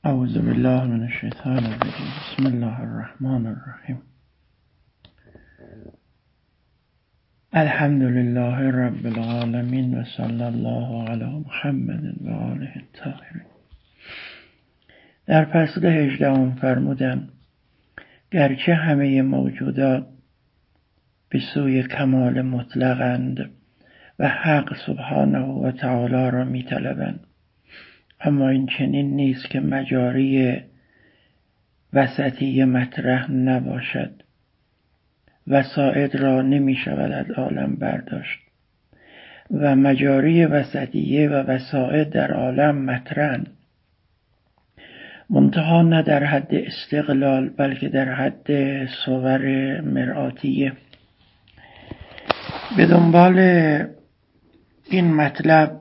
اعوذ بالله من الشیطان الرجیم. بسم الله الرحمن الرحیم. الحمد لله رب العالمین و صلی الله علی محمد و آله الطاهرین. در فصل 18 فرمودند گرچه همه موجودات به سوی کمال مطلقند و حق سبحانه و تعالی را می طلبند، اما این چنین نیست که مجاری وسطی مطرح نباشد. وسائط را نمی شود از عالم برداشت و مجاری وسطیه و وسائط در عالم مطرحند، منتها نه در حد استقلال بلکه در حد صور مرآتیه. به دنبال این مطلب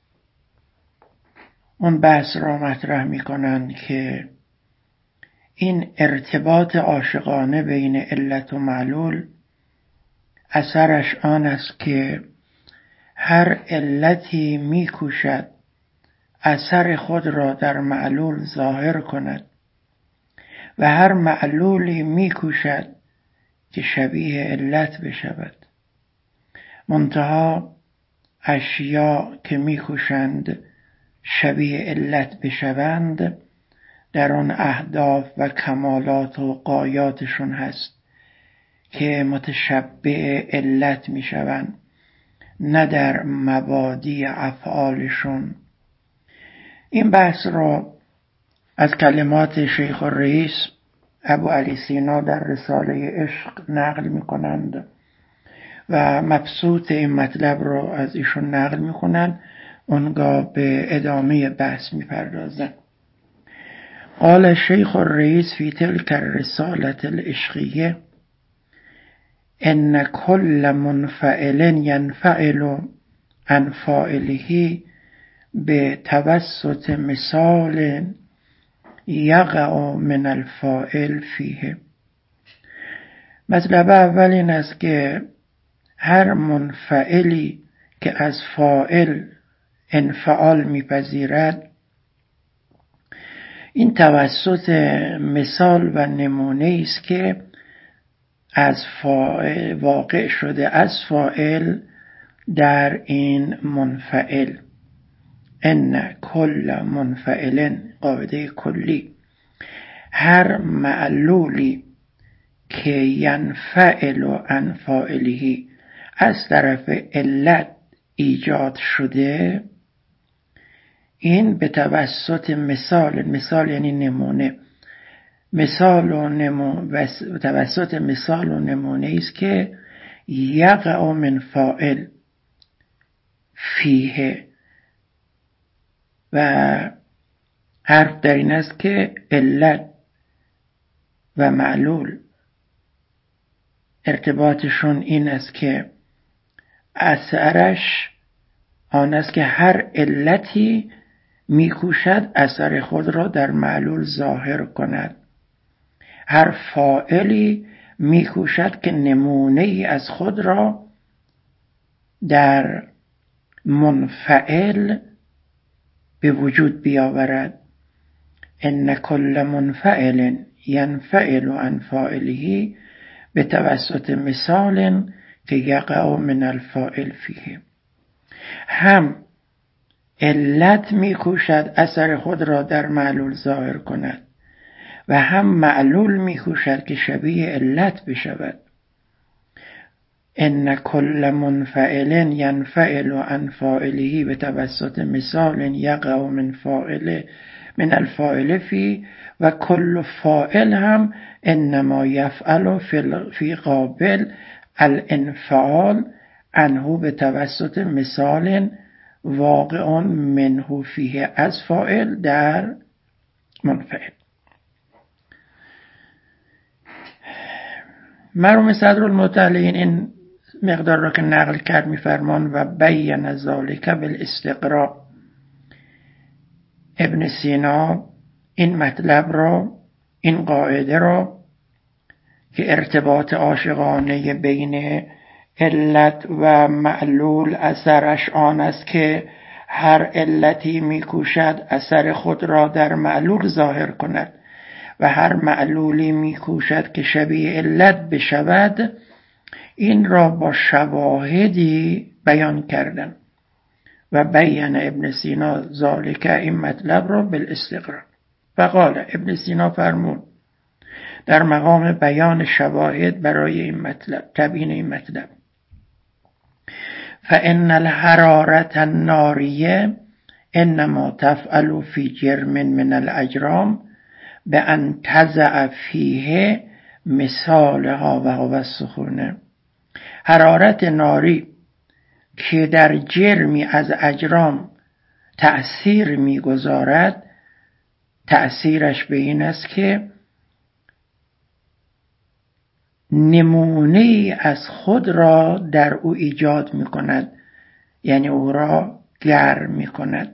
اون بحث را مطرح می کنند که این ارتباط عاشقانه بین علت و معلول اثرش آن است که هر علتی می کوشد اثر خود را در معلول ظاهر کند و هر معلولی می کوشد که شبیه علت بشود، منتها اشیا که می کوشند شبیه علت بشوند در آن اهداف و کمالات و غایاتشون هست که متشبه علت می شوند، نه در مبادی افعالشون. این بحث را از کلمات شیخ الرئیس ابو علی سینا در رساله عشق نقل می کنند و مبسوط این مطلب را از ایشون نقل می کنند، اونگاه به ادامه بحث می پردازند. قال شیخ الرئیس فی تلک الرسالة العشقیه ان کل منفعل ینفعل عن فاعله بتوسط مثال یقع من الفاعل فیه. مطلب اول این است که هر منفعلی که از فاعل انفعال میپذیرد، این توسط مثال و نمونه است که از فاعل واقع شده از فاعل در این منفعل. ان کل منفعل قاعده کلی، هر معلولی که ینفعل عن فاعله از طرف علت ایجاد شده، این به توسط مثال یعنی نمونه، توسط مثال و نمونه است که یقع من فاعل فیه، و حرف در این است که علت و معلول ارتباطشون این است که اثرش آن است که هر علتی میکوشد اثر خود را در معلول ظاهر کند، هر فاعلی میکوشد که نمونه ای از خود را در منفعل به وجود بیاورد. ان کل منفعل ینفعل عن فاعله به توسط مثال که یقع من الفاعل فیه. هم علت میکوشد اثر خود را در معلول ظاهر کند و هم معلول میکوشد که شبیه علت بشود. ان کل منفعل ینفعل عن فاعله به توسط مثال یقع من الفاعل فی، و کل فاعل هم انما یفعل فی قابل الانفعال عنه به توسط مثال واقع منه فیه از فاعل در منفعل. مرحوم صدرالمطلعین این مقدار را که نقل کرد میفرمان و بیان ذالک بالاستقراء. ابن سینا این مطلب را، این قاعده را که ارتباط عاشقانه بین علت و معلول اثرش آن است که هر علتی میکوشد اثر خود را در معلول ظاهر کند و هر معلولی میکوشد که شبیه علت بشود، این را با شواهدی بیان کردن. و بیان ابن سینا ذالک، این مطلب را بالاستقراء. فقال، ابن سینا فرمود در مقام بیان شواهد برای این مطلب، تبیین این مطلب: فإن الحرارة الناریه انما تفعل فی جرم من الاجرام بأن تضع فیه مثالها و هو السخونه. حرارت ناری که در جرمی از اجرام تأثیر میگذارد، تأثیرش به این است که نمونه از خود را در او ایجاد می کند، یعنی او را گرم می کند.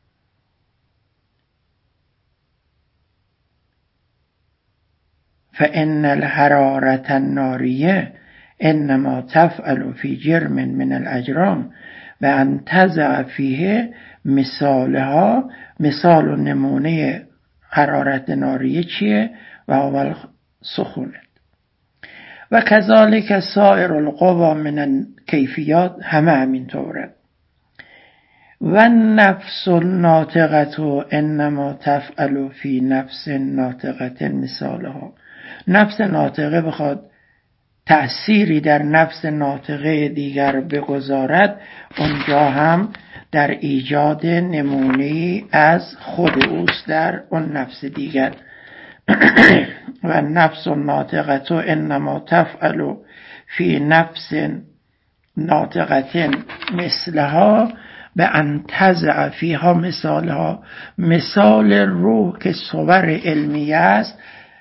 فإن الحرارة الناریه انما تفعل فی جرم من الاجرام و ان تضع فیه مثالها. مثال و نمونه حرارت ناریه چیه؟ و اول سخونه. و کذالک سایر القوا من کیفیات، همه همین طوره. و نفس الناطقه انما تفعل فی نفس ناطقه مثالها. نفس ناطقه بخواد تأثیری در نفس ناطقه دیگر بگذارد، اونجا هم در ایجاد نمونه‌ای از خود اوست در اون نفس دیگر. و نفس ناطقه انما تفعل فی نفس ناطقه مثلها به ان تضع فیها مثالها. مثال روح که صور علمیه است،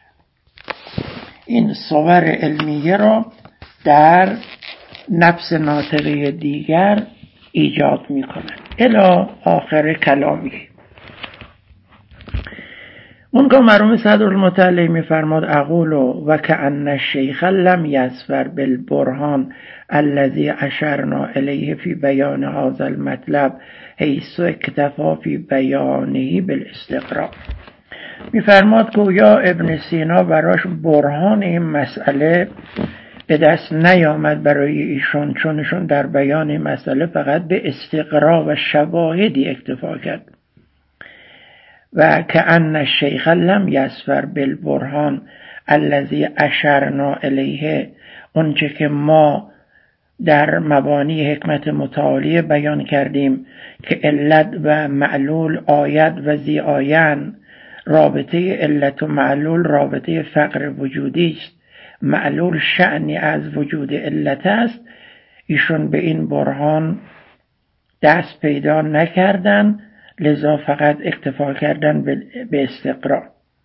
این صور علمیه را در نفس ناطقه دیگر ایجاد می کند. الی آخر کلامی. اونگاه مرحوم صدرالمطلع می فرماد: اقول و کأن الشیخ لم یظفر بالبرهان الذی اشرنا الیه فی بیان هذا المطلب حیث اکتفا فی بیانه بالاستقراء. می فرماد گویا ابن سینا براش برهان این مسئله به دست نیامد برای ایشون، چونشون در بیان این مسئله فقط به استقراء و شواهدی اکتفا کرد. و کأن الشیخ لم یظفر بالبرهان الذی اشرنا الیه، اونچه که ما در مبانی حکمت متعالیه بیان کردیم که علت و معلول آید و زی آین، رابطه علت و معلول رابطه فقر وجودی است، معلول شأنی از وجود علت است. ایشون به این برهان دست پیدا نکردن، لذا فقط اکتفا کردن به استقراء.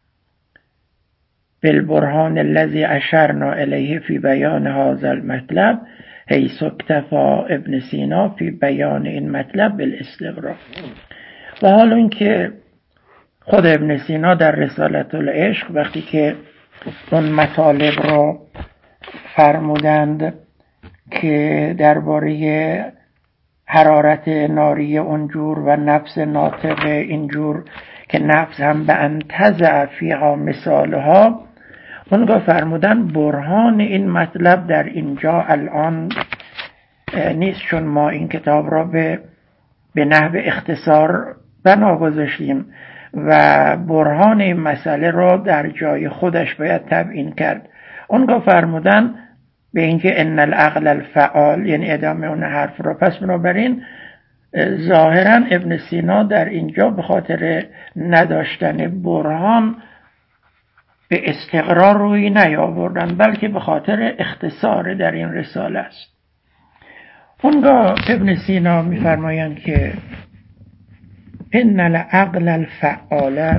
بالبرهان الذی اشرنا الیه فی بیان هذا المطلب حیث اکتفا ابن سینا فی بیان این مطلب بالاستقراء. و حالا اینکه خود ابن سینا در رسالت العشق وقتی که اون مطالب رو فرمودند که درباره حرارت ناری اونجور و نفس ناطقه اینجور که نفس هم به ان تضع فیها مثالها، اونگاه فرمودن برهان این مطلب در اینجا الان نیست، چون ما این کتاب را به نحو اختصار بنا گذاشتیم و برهان این مسئله را در جای خودش باید تبیین کرد. اونگاه فرمودن به اینکه ان العقل الفعال، یعنی ادامه اون حرف را. پس بنابراین ظاهرا ابن سینا در اینجا به خاطر نداشتن برهان به استقرار روی نیاوردن، بلکه به خاطر اختصار در این رساله است. اونگاه ابن سینا می‌فرمایند که ان العقل الفعال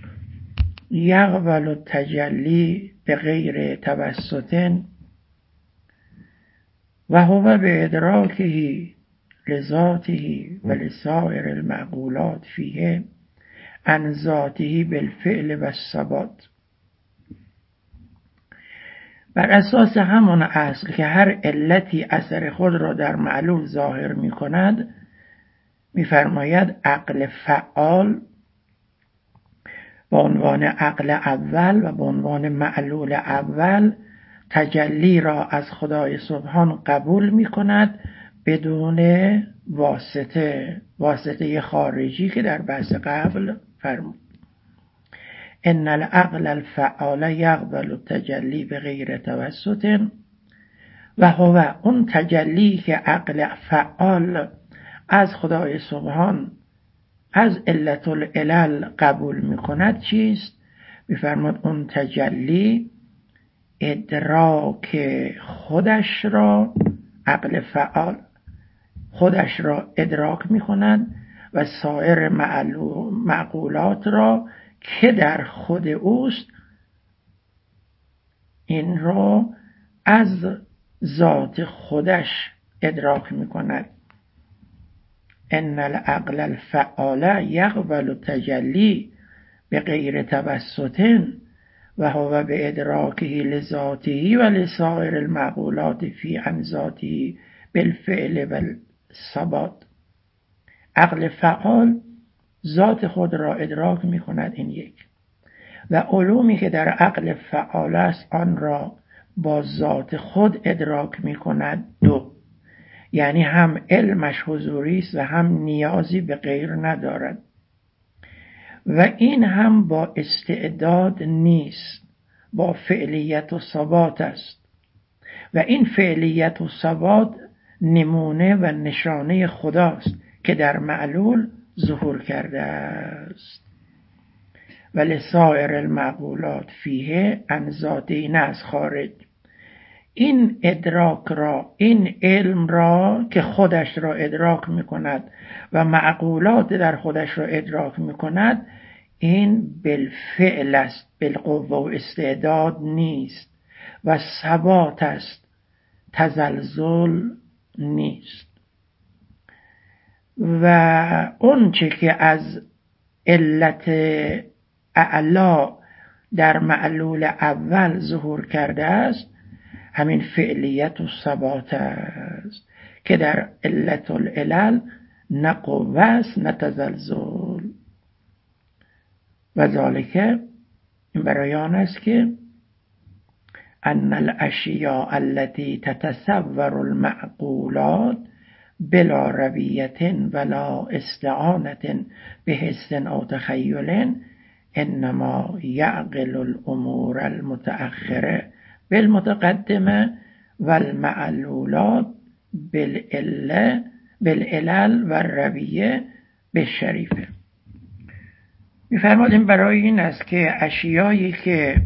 یقبل التجلی بغیر توسط و هو به ادراکه لذاته و لسائر المعقولات فیه عن ذاته بالفعل و الثبات. بر اساس همان اصل که هر علتی اثر خود را در معلول ظاهر می کند، می‌فرماید عقل فعال به عنوان عقل اول و به عنوان معلول اول تجلی را از خدای سبحان قبول می‌کند بدون واسطه خارجی که در بحث قبل فرمود. ان العقل الفعال یقبل التجلی بغیر توسط و هو، اون تجلی که عقل فعال از خدای سبحان از علت العلل قبول میکند چیست؟ میفرماد اون تجلی ادراک خودش را، عقل فعال خودش را ادراک میکند و سایر معقولات را که در خود اوست این را از ذات خودش ادراک میکند. ان العقل الفعال یقبل التجلی بغیر توسط و هو بادراکه لذاته و لسائر المعقولات فی عن ذاته بالفعل والثبات. عقل فعال ذات خود را ادراک می کند، این یک، و علومی که در عقل فعال است آن را با ذات خود ادراک می کند، دو، یعنی هم علمش حضوری است و هم نیازی به غیر ندارد و این هم با استعداد نیست، با فعلیت و ثبات است و این فعلیت و ثبات نمونه و نشانه خداست که در معلول ظهور کرده است. و لسائر المعقولات فیه عن ذاته، نه از خارج. این ادراک را، این علم را که خودش را ادراک میکند و معقولات در خودش را ادراک میکند، این بالفعل است، بالقوه و استعداد نیست و ثبات است، تزلزل نیست. و اون چه که از علت اعلا در معلول اول ظهور کرده است همین فعلیت و ثبات است که در علت العلل نه قوه است نه تزلزل. و ذالک، این برای آن است که ان الاشیاء التي تتصور المعقولات بلا رویة ولا استعانة بحس او تخیل انما یعقل الامور المتأخره بالمتقدمه والمعلولات بالعلل و الرویه بالشریفه. می‌فرماد این برای این است که اشیایی که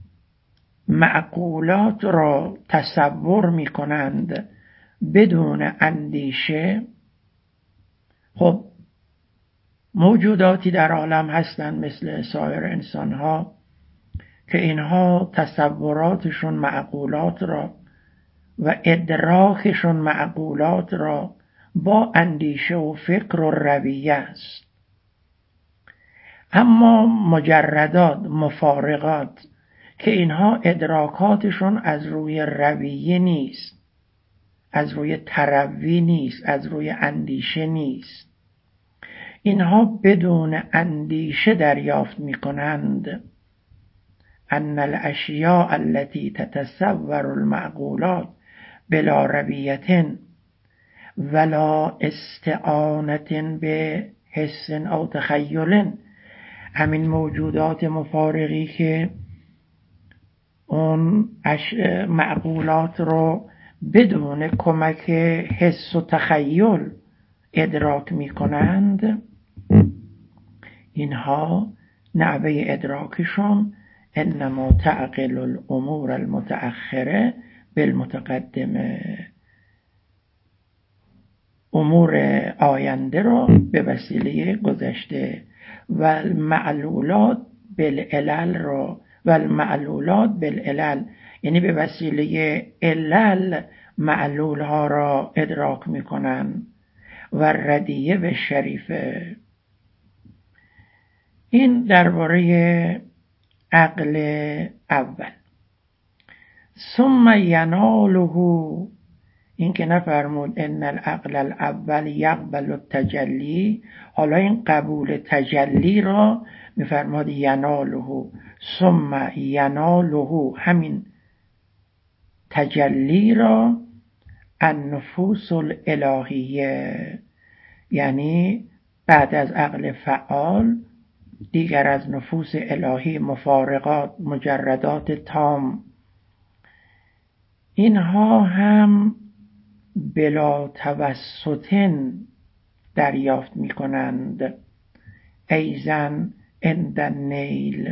معقولات را تصور می‌کنند بدون اندیشه، خب موجوداتی در عالم هستند مثل سایر انسان‌ها که اینها تصوراتشون معقولات را و ادراکشون معقولات را با اندیشه و فکر و رویه است. اما مجردات، مفارقات که اینها ادراکاتشون از روی رویه نیست، از روی تروی نیست، از روی اندیشه نیست، اینها بدون اندیشه دریافت می کنند ان الاشیاء التي تتصور المعقولات بلا رویة ولا استعانة به حس او تخیل، همین موجودات مفارقی که اون معقولات رو بدون کمک حس و تخیل ادراک می کنند، اینها نحوه ادراکشون انما تعقل الامور المتأخره بالمتقدمه، امور آینده را به وسیله گذشته و المعلولات بالعلل را، و المعلولات بالعلل یعنی به وسیله علل معلول ها را ادراک می کنند و ردیه به شریفه. این درباره عقل اول. ثم یناله این که نفرمود ان العقل الاول یقبل التجلی، حالا این قبول تجلی را میفرماد یناله، ثم یناله، همین تجلی را النفوس الالهیه، یعنی بعد از عقل فعال دیگر از نفوس الهی مفارقات، مجردات تام، اینها هم بلا توسطن دریافت می کنند. ایزن عند النیل،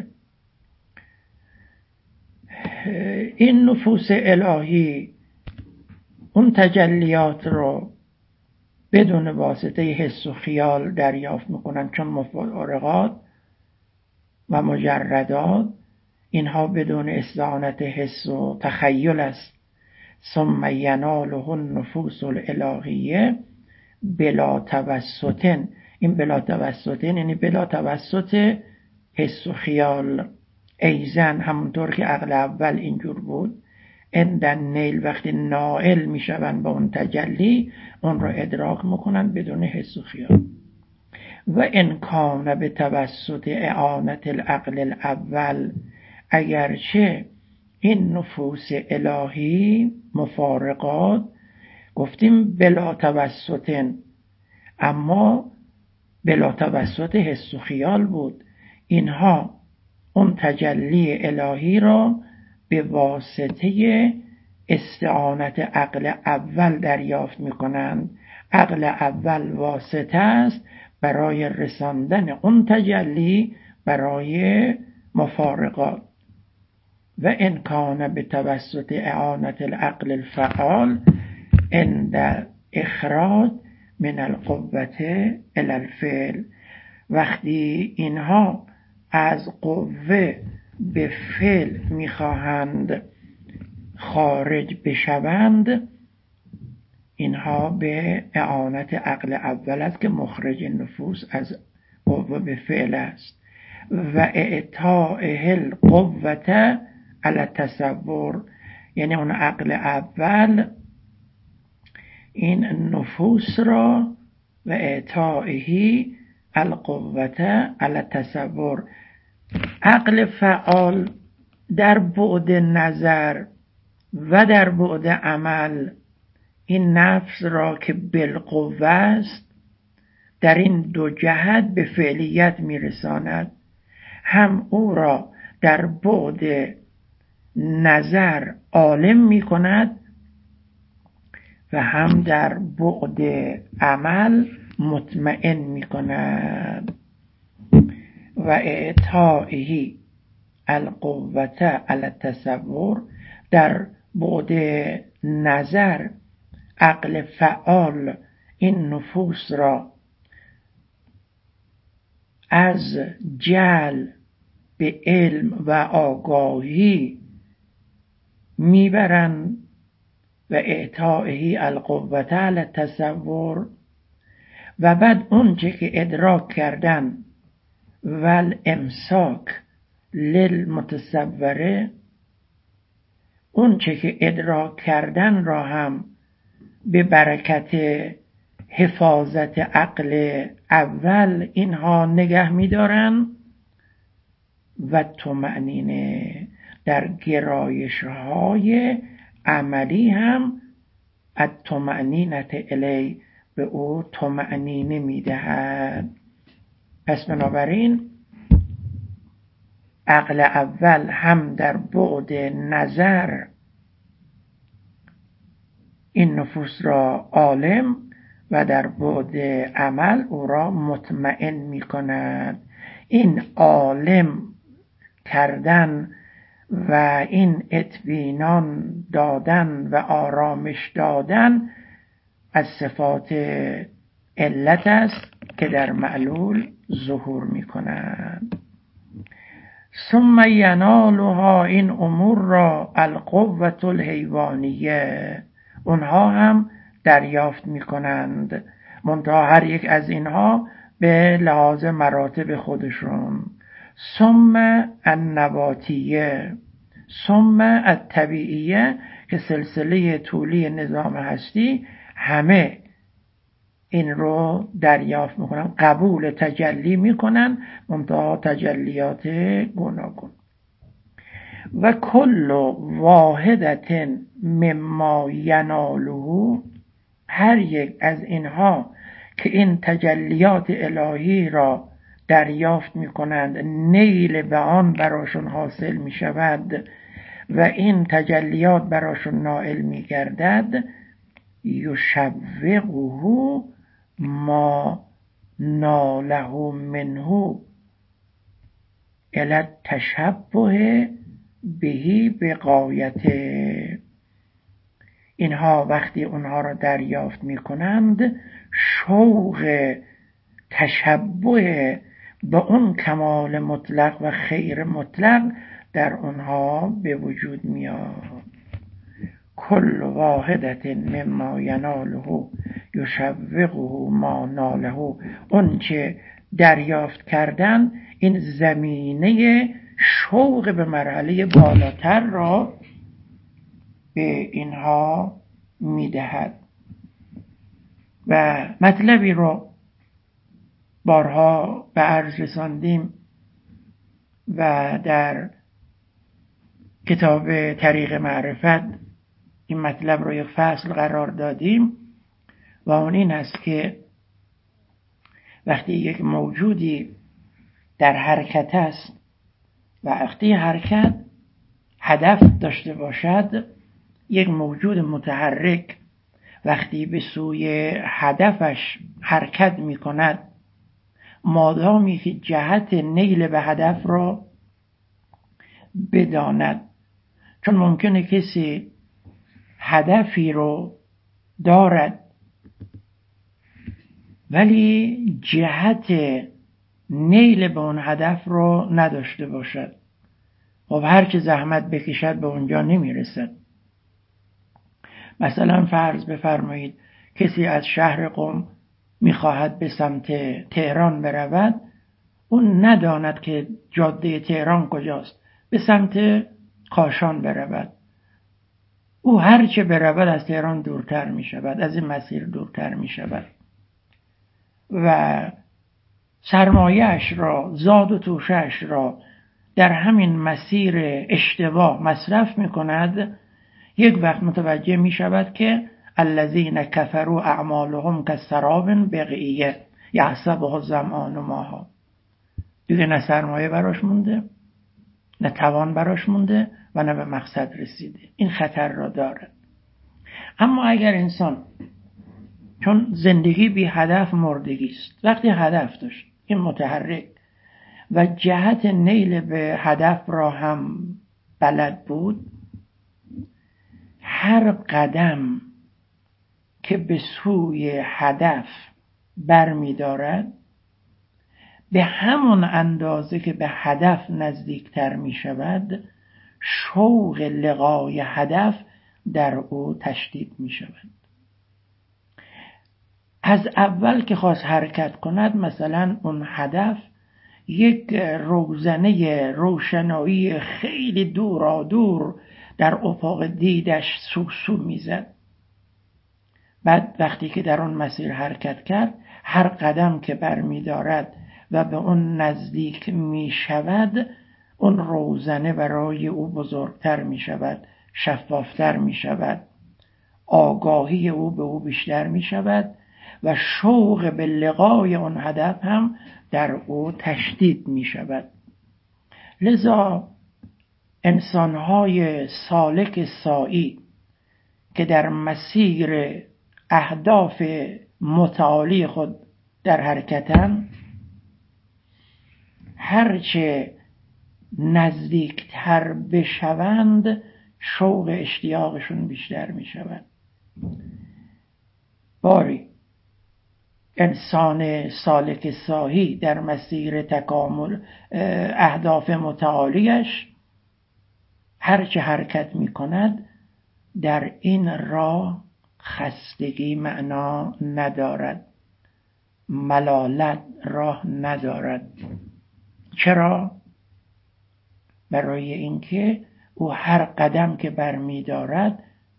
این نفوس الهی اون تجلیات رو بدون واسطه حس و خیال دریافت میکنن، چون مفارقات و مجردات اینها بدون استعانت حس و تخیل است. ثم یناله النفوس الالهیه بلا توسطن، این بلا توسطن یعنی بلا توسط حس و خیال. ایزن همونطور که عقل اول اینجور بود، عند النیل وقتی نائل میشوند با اون تجلی اون رو ادراک میکنن بدون حس و خیال. و ان کان به توسط اعانت العقل الاول، اگرچه این نفوس الهی مفارقات گفتیم بلا توسطن، اما بلا توسط حس و خیال بود، اینها اون تجلی الهی را به واسطه استعانت عقل اول دریافت می کنند. عقل اول واسطه است برای رساندن اون تجلی برای مفارقات. و ان کان به توسط اعانت العقل الفعال عند اخراج من القوة الی الفعل، وقتی اینها از قوه به فعل میخواهند خارج بشوند، اینها به اعانت عقل اول است که مخرج نفوس از قوه به فعل است. و اعطائه القوة علی التصور، یعنی اون عقل اول این نفوس را و اعطائه القوة علی التصور، عقل فعال در بعد نظر و در بعد عمل این نفس را که بالقوه است در این دو جهت به فعلیت میرساند، هم او را در بعد نظر عالم می کند و هم در بعد عمل مطمئن می کند. و اعطائه القوة علی التصور، در بعد نظر عقل فعال این نفوس را از جهل به علم و آگاهی میبرند. و اعطائه القوة علی التصور، و بعد اون چه که ادراک کردن و الامساک للمتصوره، اون چه که ادراک کردن را هم به برکت حفاظت عقل اول اینها نگه می‌دارن. و طمأنینه، در گرایش های عملی هم الطمأنینة الی، به او طمأنینه می‌دهد. پس بنابراین عقل اول هم در بعد نظر این نفوس را عالم و در بعد عمل او را مطمئن می کند. این عالم کردن و این اطمینان دادن و آرامش دادن از صفات علت است که در معلول ظهور می کند. ثم ینالها، این امور را القوة الحیوانیه، اونها هم دریافت می کنند، منتها هر یک از اینها به لحاظ مراتب خودشون. ثم النباتیه، ثم الطبیعیه، که سلسله طولی نظام هستی همه این رو دریافت میکنن، قبول تجلی میکنن، منتها تجلیات گوناگون. و کل واحدت مما یناله، هر یک از اینها که این تجلیات الهی را دریافت میکنند، نیل به آن براشون حاصل میشود و این تجلیات براشون نائل میگردد، یشوقه ما ناله منه الی التشبه بهی بغایته. اینها وقتی اونها را دریافت میکنند، شوق تشبه به اون کمال مطلق و خیر مطلق در اونها به وجود میاد. کل واحدت مما یناله یشوقه ما ناله، اون چه دریافت کردن این زمینه شوق به مرحله بالاتر را به اینها میدهد. و مطلبی رو بارها به عرض رساندیم و در کتاب طریق معرفت این مطلب رو یک فصل قرار دادیم و اون این است که وقتی یک موجودی در حرکت است و وقتی حرکت هدف داشته باشد، یک موجود متحرک وقتی به سوی هدفش حرکت می کند، مادامی که جهت نیل به هدف را بداند، چون ممکنه کسی هدفی رو دارد ولی جهت نیل به اون هدف رو نداشته باشد، خب هر چه زحمت بکشد به اونجا نمیرسد. مثلا فرض بفرمایید کسی از شهر قم میخواهد به سمت تهران برود، اون نداند که جاده تهران کجاست، به سمت کاشان برود. او هر چه برود از تهران دورتر می شود، از این مسیر دورتر می شود و سرمایه‌اش را، زاد و توشه‌اش را در همین مسیر اشتباه مصرف می کند. یک وقت متوجه می شود که الذین کفروا اعمالهم کسراب بقیه یحسبه الظمآن ماء، دیگه نه سرمایه براش مونده، نه توان براش مونده و نه به مقصد رسیده. این خطر را دارد. اما اگر انسان، چون زندگی بی هدف مردگی است، وقتی هدف داشت این متحرک و جهت نیل به هدف را هم بلد بود، هر قدم که به سوی هدف برمی دارد، به همون اندازه که به هدف نزدیکتر می شود، شوق لقای هدف در او تشدید می شود. از اول که خواست حرکت کند، مثلا اون هدف یک روزنه روشنایی خیلی دور در افق دیدش سو میزد. بعد وقتی که در اون مسیر حرکت کرد، هر قدم که برمی دارد و به اون نزدیک می شود، اون روزنه برای او بزرگتر می شود، شفافتر می شود، آگاهی او به او بیشتر می شود و شوق به لقای اون هدف هم در او تشدید می شود. لذا انسانهای سالک سائی که در مسیر اهداف متعالی خود در حرکتن، هرچه نزدیکتر بشوند شوق اشتیاقشون بیشتر می شود. باری انسان سالک سائی در مسیر تکامل اهداف متعالیش هرچه حرکت می کند، در این راه خستگی معنا ندارد، ملالت راه ندارد. چرا؟ برای اینکه او هر قدم که برمی دارد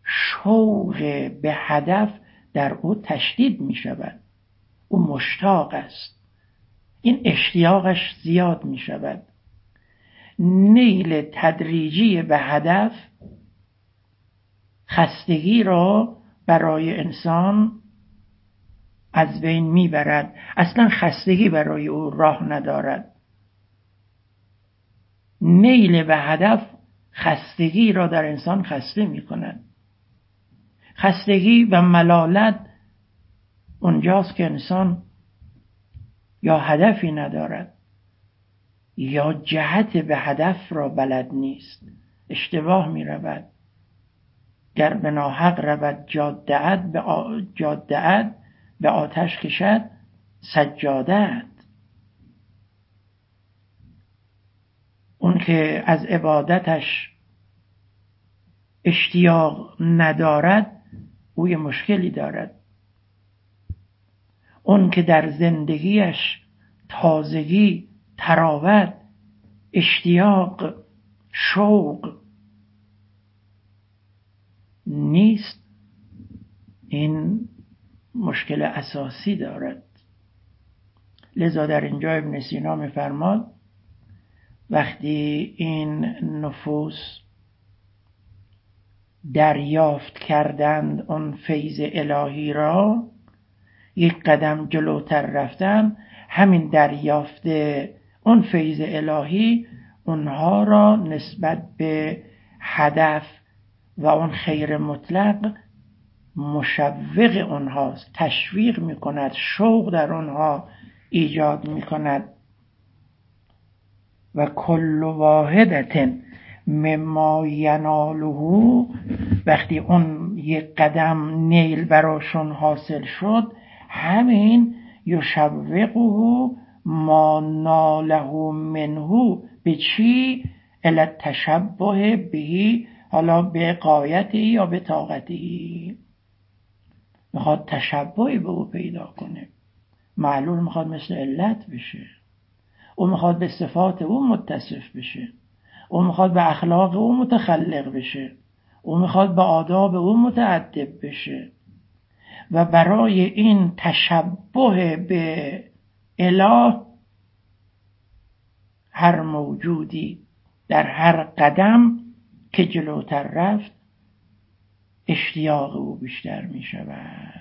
شوق به هدف در او تشدید می شود. او مشتاق است، این اشتیاقش زیاد می شود. نیل تدریجی به هدف خستگی را برای انسان از بین می برد. اصلا خستگی برای او راه ندارد. نیل به هدف خستگی را در انسان خسته می کند. خستگی و ملالت اونجاست که انسان یا هدفی ندارد یا جهت به هدف را بلد نیست، اشتباه می رود. گر به ناحق رود جاده‌ات به آتش کشد سجاده‌ات. اون که از عبادتش اشتیاق ندارد او یه مشکلی دارد. اون که در زندگیش تازگی، تراوت، اشتیاق، شوق نیست، این مشکل اساسی دارد. لذا در اینجا ابن سینا می‌فرماد وقتی این نفوس دریافت کردند اون فیض الهی را، یک قدم جلوتر رفتن، همین دریافت اون فیض الهی اونها را نسبت به هدف و اون خیر مطلق مشوق اونهاست، تشویق میکند، شوق در اونها ایجاد میکند. و کل واحدت مما یناله، وقتی اون یک قدم نیل براشون حاصل شد، همین یشوقه ما ناله منه، به چی؟ الی التشبه به، حالا به غایتی یا به طاقتی، میخواد تشبهی به او پیدا کنه. معلول میخواد مثل علت بشه، او میخواد به صفات او متصف بشه، او میخواد به اخلاق او متخلق بشه، او میخواد به آداب او متأدب بشه. و برای این تشبه به اله هر موجودی در هر قدم که جلوتر رفت اشتیاق او بیشتر می شود.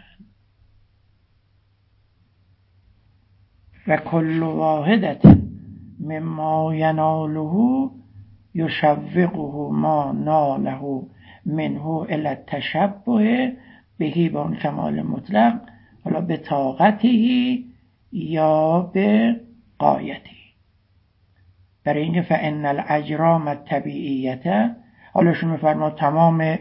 و کل واحدت مما یناله یشوقه ما ناله منه الی التشبه بهی، با اون کمال مطلق، حالا به طاقتی یا به غایتی. برای اینکه فان الاجرام الطبیعیه، حالا شما میفرماد تمام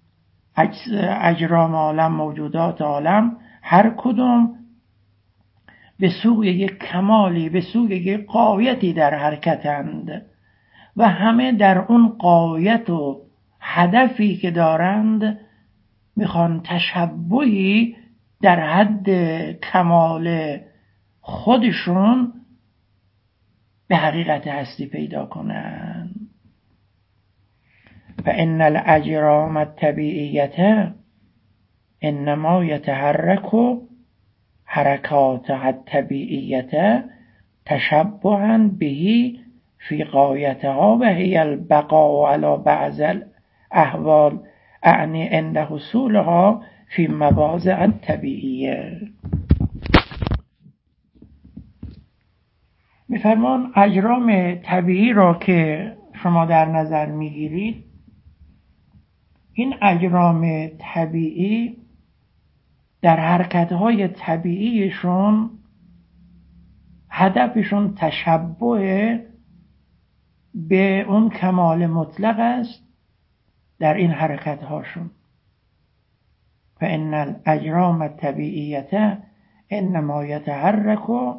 اجرام عالم، موجودات عالم، هر کدوم به سوی یک کمالی، به سوی یک غایتی در حرکتند و همه در اون غایت و هدفی که دارند میخوان تشبهی در حد کمال خودشون به حقیقت هستی پیدا کنن. فان الاجرام الطبیعیه انما یتحرک حرکاتها الطبیعیه تشبها به فی غایتها و هی البقاء علی بعض الاحوال، اعنی عند حصولها فی مواضع الطبیعیه. میفرمان اجرام طبیعی را که شما در نظر میگیرید، این اجرام طبیعی در حرکتهای طبیعیشون هدفشون تشبه به اون کمال مطلق است در این حرکتهاشون. فان الاجرام الطبیعیه انما یتحرک،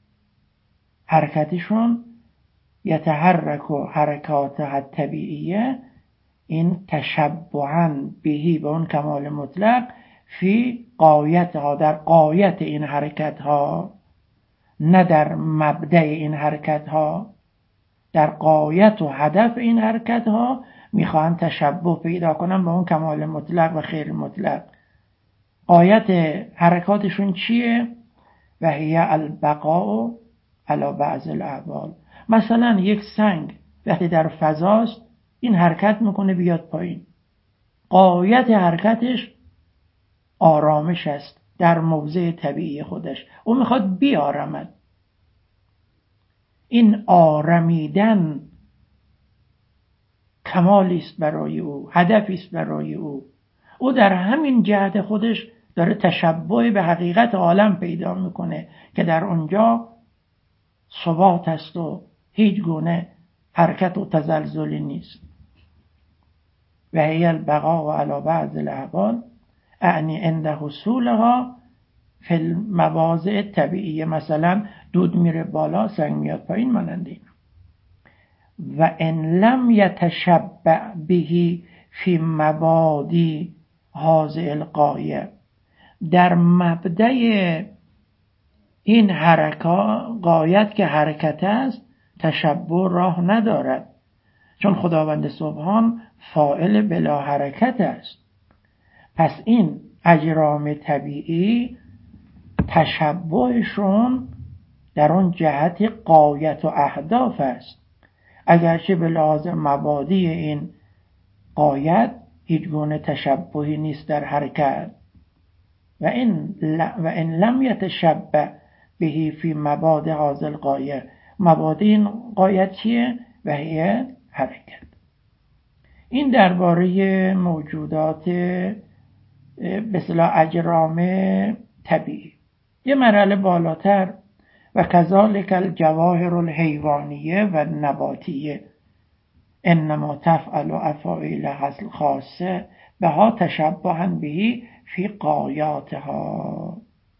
حرکتشون یتحرک حرکاتها الطبیعیه، این تشبها بهی، به اون کمال مطلق، فی غایتها، در غایت این حرکت ها، نه در مبدأ این حرکت ها، در غایت و هدف این حرکت ها میخواهند تشبه پیدا کنن با اون کمال مطلق و خیر مطلق. غایت حرکاتشون چیه؟ و هی البقاء علی بعض الاحوال. مثلا یک سنگ وقتی در فضاست این حرکت میکنه بیاد پایین، غایت حرکتش آرامش است در موضع طبیعی خودش، او میخواد بیارمد. این آرمیدن کمالی است برای او، هدفی است برای او. او در همین جهت خودش داره تشبه به حقیقت عالم پیدا میکنه که در اونجا ثبات است و هیچ گونه حرکت و تزلزلی نیست. و هی البقاء علی بعض الاحوال اعنی عند حصولها فی المواضع طبیعیه. مثلا دود میره بالا، سنگ میاد پایین، مانند این. و ان لم یتشبع به فی مبادی هذه الغایه، در مبدأ این غایت که حرکت است تشبع راه ندارد، چون خداوند سبحان فاعل بلا حرکت است. پس این اجرام طبیعی تشبعشون در اون جهت غایت و اهداف است، اگرچه به لحاظ مبادی این غایت هیچ گونه تشبهی نیست در حرکت. و ان لم یتشبع به فی مباد هذه الغایه، مبادی این غایت چیه؟ و هی حرکت. این درباره موجودات به اصطلاح اجرام طبیعی. یه مرحله بالاتر، و کذالک الجواهر الحیوانیه و نباتیه انما تفعل افاعیلها الخاصه بها تشبها به فی غایاتها.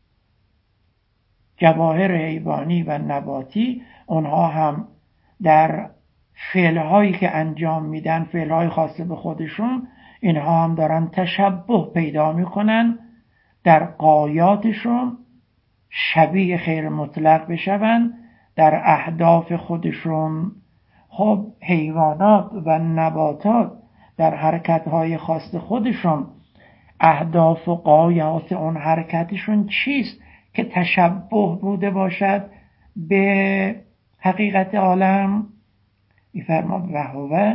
جواهر حیوانی و نباتی اونها هم در فعلهایی که انجام میدن، فعلهای خاصه به خودشون، اینها هم دارن تشبه پیدا میکنن در غایاتشون، شبیه خیر مطلق بشون در اهداف خودشون. خب حیوانات و نباتات در حرکتهای خاص خودشون اهداف و غایات اون حرکتشون چیست که تشبه بوده باشد به حقیقت عالم؟ میفرماد و هو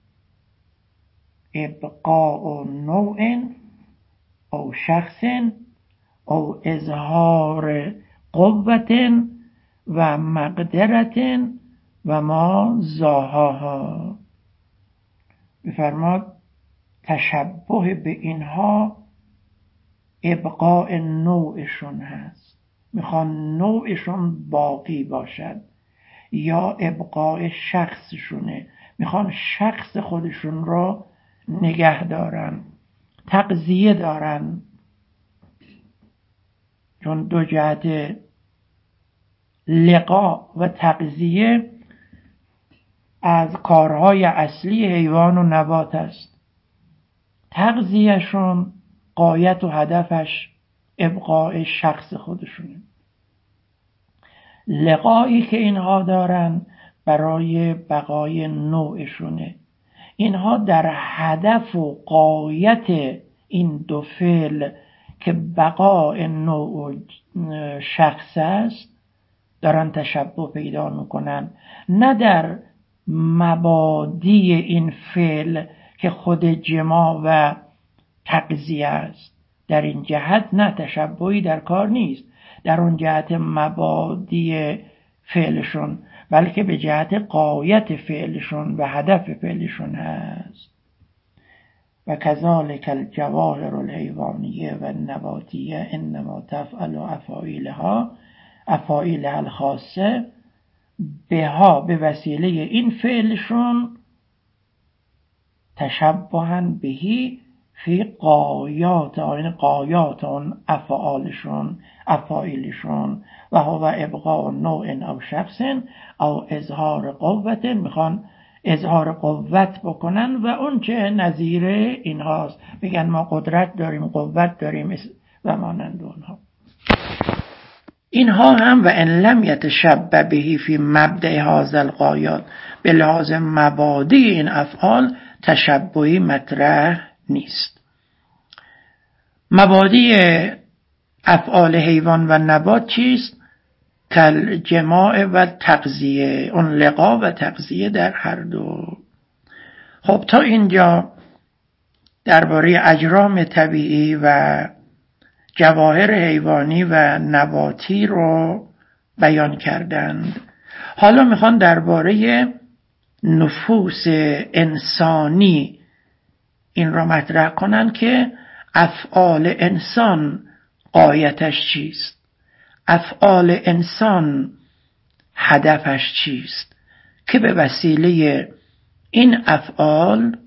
ابقاء نوع او شخص او اظهار قوت و مقدرت و ما زاهاها. میفرماد تشبه به اینها ابقاء نوعشون هست، میخوان نوعشون باقی باشد، یا ابقاء شخصشونه، میخوان شخص خودشون رو نگه دارن، تغذیه دارن. چون دو جهت لقا و تغذیه از کارهای اصلی حیوان و نبات است. تغذیهشون غایت و هدفش ابقاء شخص خودشونه. لقایی که اینها دارن برای بقای نوعشونه. اینها در هدف و غایت این دو فعل که بقای نوع و شخص است دارن تشبه پیدا میکنن، نه در مبادی این فعل که خود جماع و تغذیه است. در این جهت نه، تشبهی در کار نیست در اون جهت مبادی فعلشون، بلکه به جهت غایت فعلشون و هدف فعلشون هست. و کذالک الجواهر الحیوانیه و النباتیه انما تفعل افاعیلها الخاصه بها، به وسیله این فعلشون تشبها بهی فی غایات، این غایات اون افاعیلشون و هو ابقاء نوع او شخص او اظهار قوت، میخوان اظهار قوت بکنن و اون چه نظیر اینهاست، میگن ما قدرت داریم، قوت داریم و مانند اونها. اینها هم و ان لم یتشبه به فی مبدأ هذا الغایات، به لحاظ مبادی این افعال تشبهی مطرح نیست. مبادی افعال حیوان و نبات چیست؟ کل جماع و تغذیه، اون لقا و تغذیه در هر دو. خب تا اینجا درباره اجرام طبیعی و جواهر حیوانی و نباتی رو بیان کردند. حالا میخوان درباره نفوس انسانی این را مطرح کنند که افعال انسان غایتش چیست، افعال انسان هدفش چیست، که به وسیله این افعال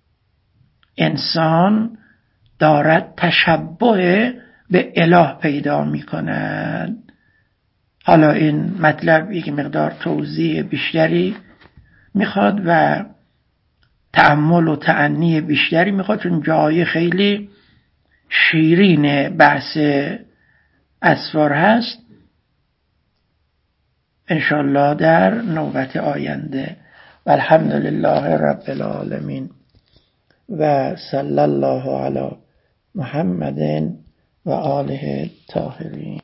انسان دارد تشبه به اله پیدا می کند. حالا این مطلب یک مقدار توضیح بیشتری میخواد و تأمل و تأنی بیشتری میخواد، چون جای خیلی شیرین بحث اسفار هست. انشالله در نوبت آینده. و الحمدلله رب العالمین و صلی الله علی محمد و آله الطاهرین.